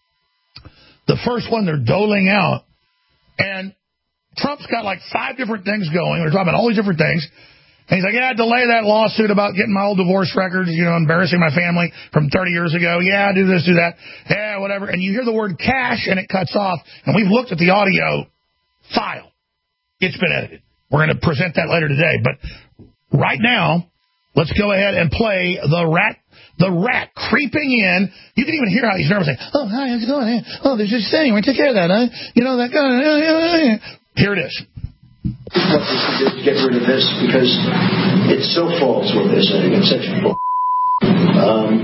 The first one they're doling out. And Trump's got like five different things going. They're talking about all these different things. And he's like, yeah, delay that lawsuit about getting my old divorce records, you know, embarrassing my family from thirty years ago. Yeah, do this, do that. Yeah, whatever. And you hear the word cash and it cuts off. And we've looked at the audio file. It's been edited. We're going to present that later today. But right now, let's go ahead and play the rat, the rat creeping in. You can even hear how he's nervous. Like, oh, hi, how's it going? Oh, there's this thing. We take care of that, huh? You know, that guy. Here it is.
What we should do to get rid of this, because it's so false what they're saying. It's such bull. Um,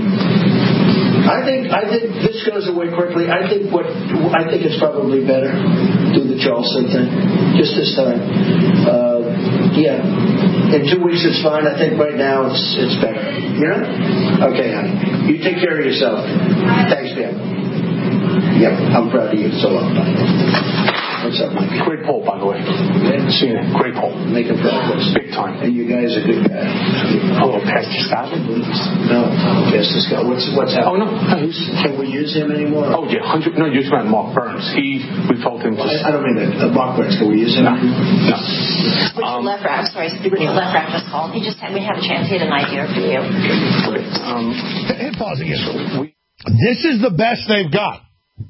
I think I think this goes away quickly. I think what I think it's probably better do the Charleston thing just this time. Uh, yeah, in two weeks it's fine. I think right now it's it's better. You know? Okay, honey. You take care of yourself. Thanks, Dan. Yep, I'm proud of you. So long. Bye. What's up, Mike? Great poll, by the way. Yeah. Seen it. Great poll. Making progress. Big time. And you guys are good guys. Oh, Pastor Scott? No, Pastor Scott. What's what's happening? Oh, no. He's, can we use him anymore? Oh, yeah. one hundred No, you just meant Mark Burns. He, we told him to... I, I don't mean that. Uh, Mark Burns. Can we use him? No. No.
Um, left rack. I'm sorry. When your left rack just called, he just had, we had a chance. He had an idea for you.
Okay. Um, and pause again. This is the best they've got.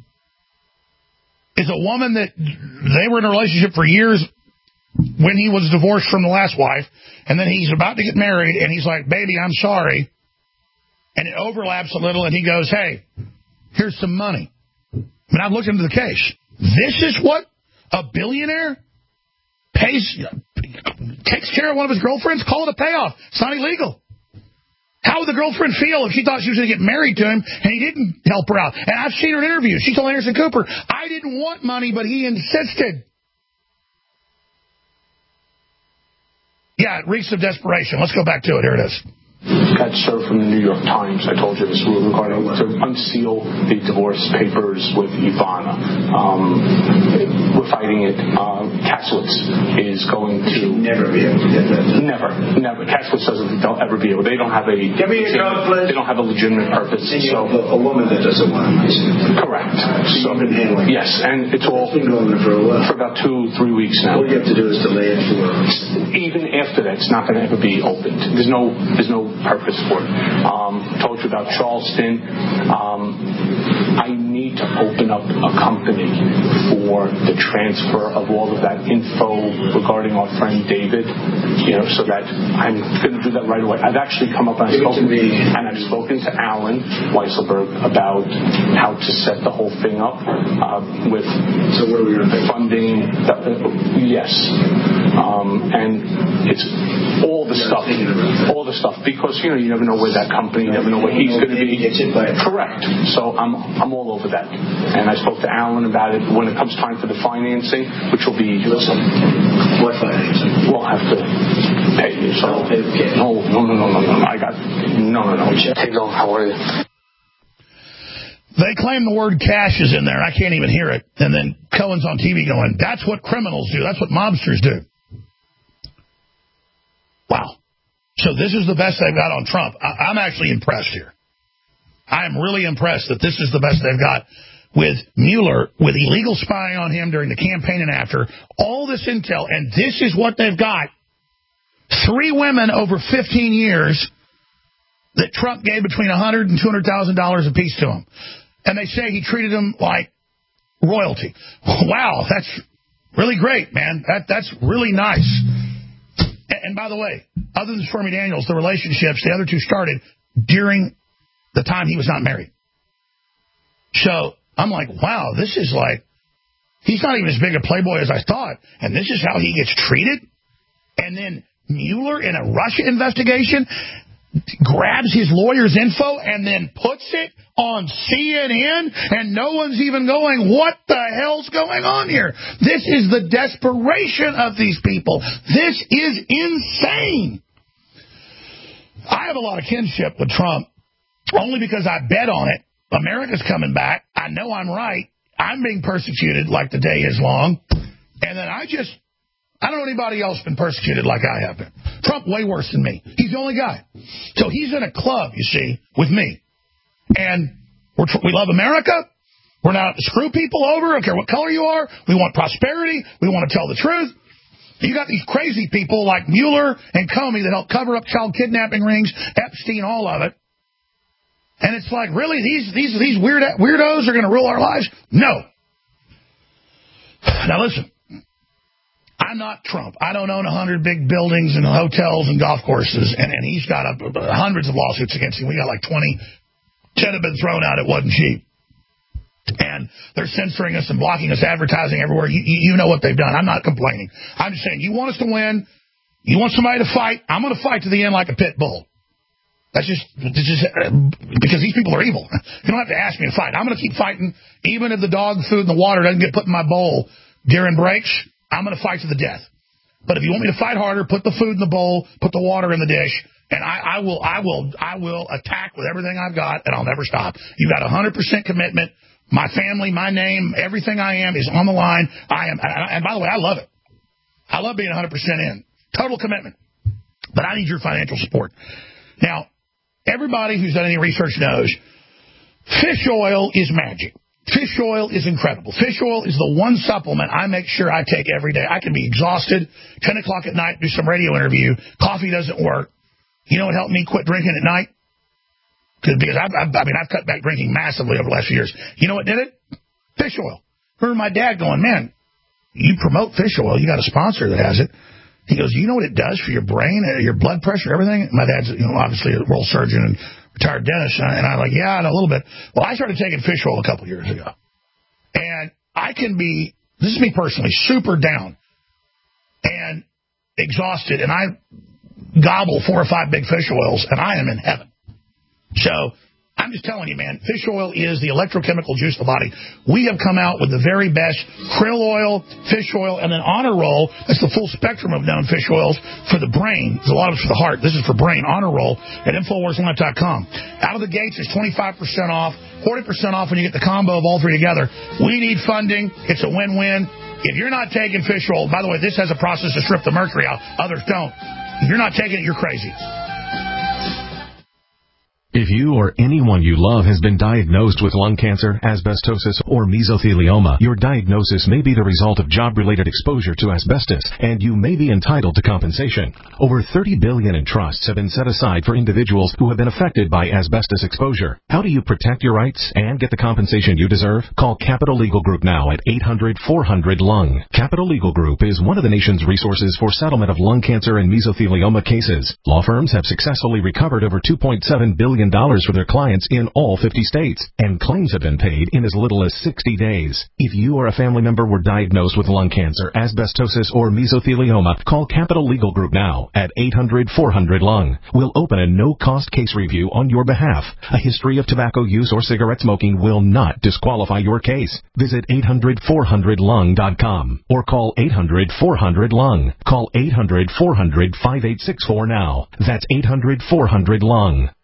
Is a woman that they were in a relationship for years when he was divorced from the last wife, and then he's about to get married, and he's like, baby, I'm sorry. And it overlaps a little, and he goes, hey, here's some money. And I've looked into the case. This is what a billionaire pays, takes care of one of his girlfriends? Call it a payoff. It's not illegal. How would the girlfriend feel if she thought she was going to get married to him and he didn't help her out? And I've seen her in interviews. She told Anderson Cooper, I didn't want money, but he insisted. Yeah, it reeks of desperation. Let's go back to it. Here it is.
Got served from the New York Times. I told you this regarding to unseal the divorce papers with Ivana. Um, we're fighting it. Uh, Kaslitz is going to
never be able to get that.
Never, never. Kaslitz doesn't. They'll ever be able. They don't have a.
Give me a conflict.
They don't have a legitimate purpose.
And so a, a woman that doesn't want to.
Correct.
So you've been handling.
Yes, and it's all
it's been going on for a while.
For about two, three weeks now.
All you have to do is delay it for.
Even after that, it's not going to ever be opened. There's no. There's no purpose for it. Um, told you about Charleston. Um, I need to open up a company for the transfer of all of that info regarding our friend David, you know, so that I'm going to do that right away. I've actually come up and I've spoken, and I've spoken to Alan Weisselberg about how to set the whole thing up uh, with
so what are we going to
funding. Uh, yes. Um, and It's all the stuff, all the stuff, because you know you never know where that company, you never know where he's going to be. Correct. So I'm I'm all over that, and I spoke to Alan about it when it comes time for the financing, which will be.
Listen, what financing?
We'll have to pay you. So no, no, no, no, no, no. I got no, no, no. Hey, Bill, how are you?
They claim the word cash is in there, and I can't even hear it. And then Cohen's on T V going, that's what criminals do. That's what mobsters do. Wow. So this is the best they've got on Trump. I- I'm actually impressed here. I am really impressed that this is the best they've got with Mueller, with illegal spying on him during the campaign and after, all this intel, and this is what they've got. Three women over fifteen years that Trump gave between one hundred thousand dollars and two hundred thousand dollars apiece to him. And they say he treated them like royalty. Wow, that's really great, man. That That's really nice. And, and by the way, other than Stormy Daniels, the relationships, the other two started during the time he was not married. So I'm like, wow, this is like, he's not even as big a playboy as I thought. And this is how he gets treated? And then Mueller in a Russia investigation grabs his lawyer's info and then puts it on C N N, and no one's even going, what the hell's going on here? This is the desperation of these people. This is insane. I have a lot of kinship with Trump, only because I bet on it. America's coming back. I know I'm right. I'm being persecuted like the day is long. And then I just, I don't know anybody else been persecuted like I have been. Trump way worse than me. He's the only guy. So he's in a club, you see, with me. And we're, we love America. We're not to screw people over. I don't care what color you are. We want prosperity. We want to tell the truth. You got these crazy people like Mueller and Comey that help cover up child kidnapping rings, Epstein, all of it. And it's like, really, these these these weird weirdos are going to rule our lives? No. Now listen, I'm not Trump. I don't own a hundred big buildings and hotels and golf courses, and, and he's got a, a, hundreds of lawsuits against him. We got like twenty. ten have been thrown out. It wasn't cheap. And they're censoring us and blocking us, advertising everywhere. You, you, you know what they've done. I'm not complaining. I'm just saying, you want us to win. You want somebody to fight. I'm going to fight to the end like a pit bull. That's just, that's just uh, because these people are evil. You don't have to ask me to fight. I'm going to keep fighting, even if the dog food and the water doesn't get put in my bowl during breaks. I'm going to fight to the death. But if you want me to fight harder, put the food in the bowl, put the water in the dish, and I, I will, I will, I will attack with everything I've got, and I'll never stop. You've got one hundred percent commitment. My family, my name, everything I am is on the line. I am, and by the way, I love it. I love being one hundred percent in. Total commitment. But I need your financial support. Now, everybody who's done any research knows fish oil is magic. Fish oil is incredible. Fish oil is the one supplement I make sure I take every day. I can be exhausted, ten o'clock at night, do some radio interview. Coffee doesn't work. You know what helped me quit drinking at night? Because I've, I've, I mean, I've cut back drinking massively over the last few years. You know what did it? Fish oil. I remember my dad going, man, you promote fish oil. You got a sponsor that has it. He goes, you know what it does for your brain, your blood pressure, everything? My dad's, you know, obviously a world surgeon and retired dentist. And I'm like, yeah, I know a little bit. Well, I started taking fish oil a couple years ago. And I can be, this is me personally, super down and exhausted. And I gobble four or five big fish oils, and I am in heaven. So I'm just telling you, man, fish oil is the electrochemical juice of the body. We have come out with the very best krill oil, fish oil, and then Honor Roll. That's the full spectrum of known fish oils for the brain. There's a lot of it's for the heart. This is for brain. Honor Roll at Infowars Live dot com. Out of the gates, it's twenty-five percent off, forty percent off when you get the combo of all three together. We need funding. It's a win-win. If you're not taking fish oil, by the way, this has a process to strip the mercury out. Others don't. If you're not taking it, you're crazy.
If you or anyone you love has been diagnosed with lung cancer, asbestosis, or mesothelioma, your diagnosis may be the result of job-related exposure to asbestos, and you may be entitled to compensation. Over thirty billion dollars in trusts have been set aside for individuals who have been affected by asbestos exposure. How do you protect your rights and get the compensation you deserve? Call Capital Legal Group now at eight hundred, four hundred, lung. Capital Legal Group is one of the nation's resources for settlement of lung cancer and mesothelioma cases. Law firms have successfully recovered over two point seven billion million dollars for their clients in all fifty states, and claims have been paid in as little as sixty days. If you or a family member were diagnosed with lung cancer, asbestosis, or mesothelioma, call Capital Legal Group now at eight hundred four hundred lung. We'll open a no-cost case review on your behalf. A history of tobacco use or cigarette smoking will not disqualify your case. Visit eight hundred four hundred lung dot com or call eight hundred four hundred lung. Call eight hundred four hundred five eight six four now. That's eight hundred four hundred lung.